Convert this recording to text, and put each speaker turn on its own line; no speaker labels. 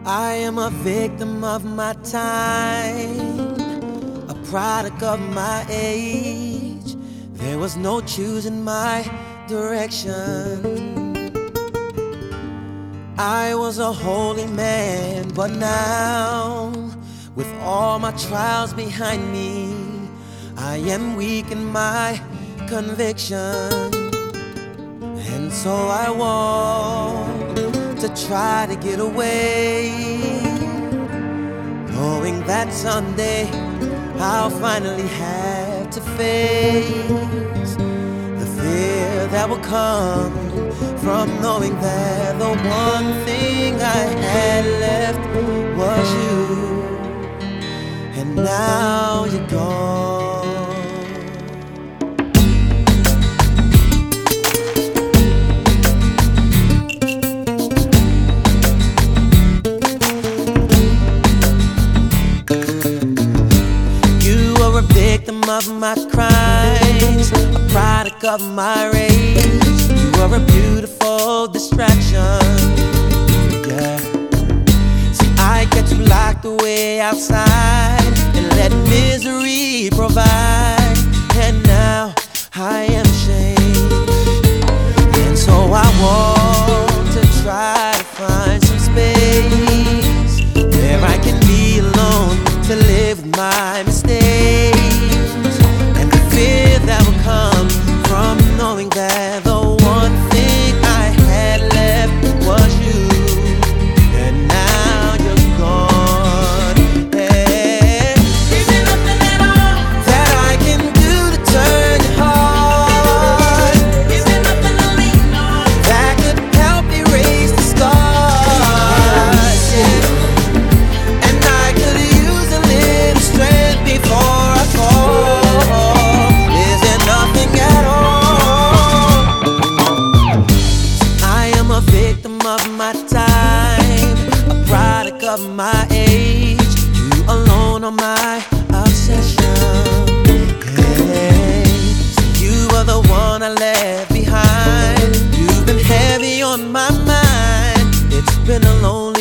I am a victim of my time, a product of my age. There was no choosing my direction. I was a holy man, but now, with all my trials behind me, I am weak in my conviction. And so I walk to try to get away, knowing that someday I'll finally have to face the fear that will come from knowing that the one thing I had left was you, and now you're gone. Of my crimes, a product of my rage. You are a beautiful distraction, yeah. See, I get you locked away outside and let misery provide. And now I am ashamed, and so I want to try to find some space where I can be alone to live with my mistakes. Fear that will come from knowing that the one thing I had left was you, and now you're gone. Yeah. Is there nothing at all that I can do to turn your heart? Is there nothing to lean on that could help erase the scars? Yeah. And I could use a little strength before I fall. Of my time, a product of my age. You alone are my obsession. Hey, so you are the one I left behind. You've been heavy on my mind. It's been a lonely